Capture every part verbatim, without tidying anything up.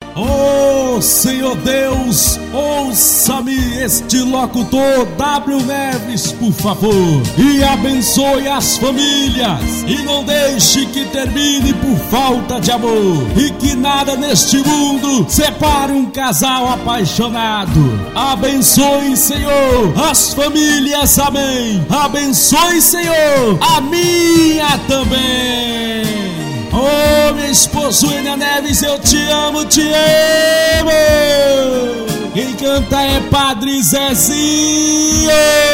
Oh, Senhor Deus, ouça-me este locutor W Neves, por favor, e abençoe as famílias, e não deixe que termine por falta de amor, e que nada neste mundo separe um casal apaixonado. Abençoe, Senhor, as famílias, amém. Abençoe, Senhor, a minha também. Oh, minha esposa Wênia Neves, eu te amo, te amo. Quem canta é Padre Zezinho.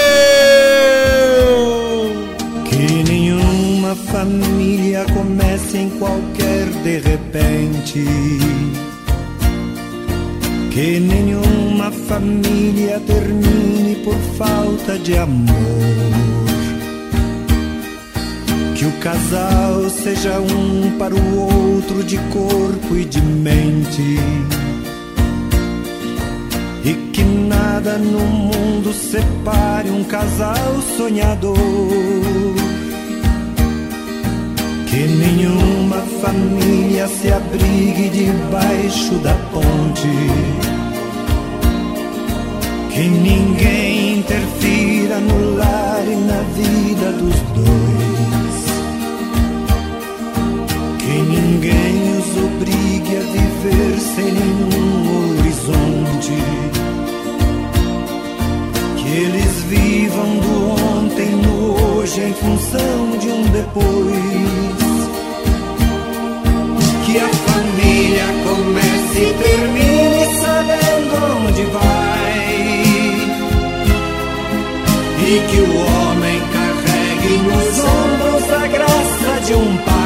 Que nenhuma família comece em qualquer de repente. Que nenhuma família termine por falta de amor. Que o casal seja um para o outro de corpo e de mente. E que nada no mundo separe um casal sonhador. Que nenhuma família se abrigue debaixo da ponte. Que ninguém interfira no lar e na vida dos dois. Que ninguém os obrigue a viver sem nenhum horizonte. Que eles vivam do ontem no hoje em função de um depois. Que a família comece e termine sabendo onde vai. E que o homem carregue nos ombros a graça de um pai.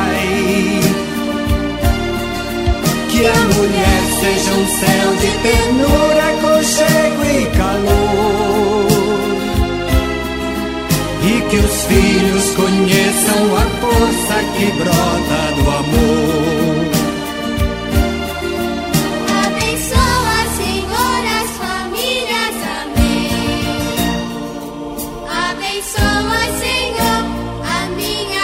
Que a mulher seja um céu de ternura, aconchego e calor. E que os filhos conheçam a força que brota do amor. Abençoa, Senhor, as famílias, amém. Abençoa, Senhor, a minha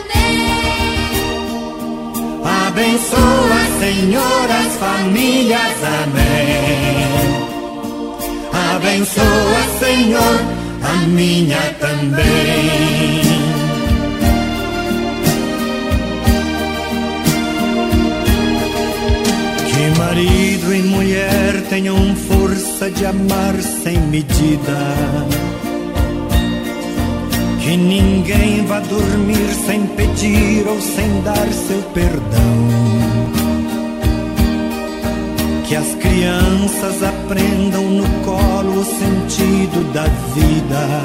também. Abençoa, Senhor, as famílias, amém. Abençoa, Senhor, a minha também. Que marido e mulher tenham força de amar sem medida. Que ninguém vá dormir sem pedir ou sem dar seu perdão. Que as crianças aprendam no colo o sentido da vida.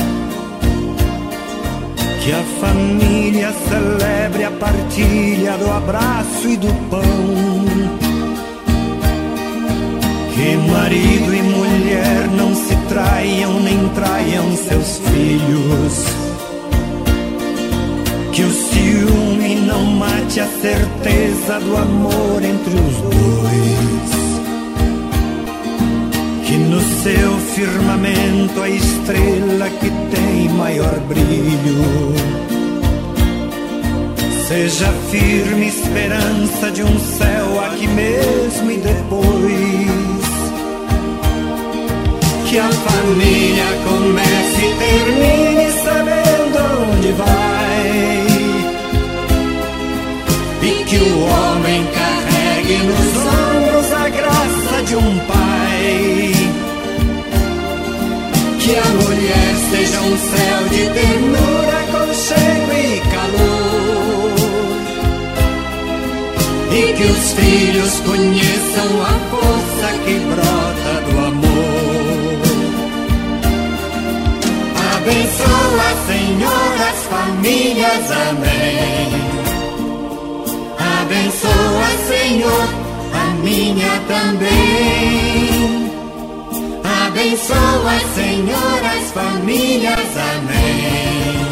Que a família celebre a partilha do abraço e do pão. Que marido e mulher não se traiam nem traiam seus filhos. Que o ciúme não mate a certeza do amor entre os dois. Que no seu firmamento a estrela que tem maior brilho seja firme esperança de um céu aqui mesmo e depois. Que a família comece e termine sabendo onde vai. E que o homem carregue nos ombros a graça de um pai. Que a mulher seja um céu de ternura, aconchego e calor. E que os filhos conheçam a força que brota do amor. Abençoa, Senhor, as famílias, amém. Abençoa, Senhor, a minha também. Abençoa, Senhor, as famílias, amém.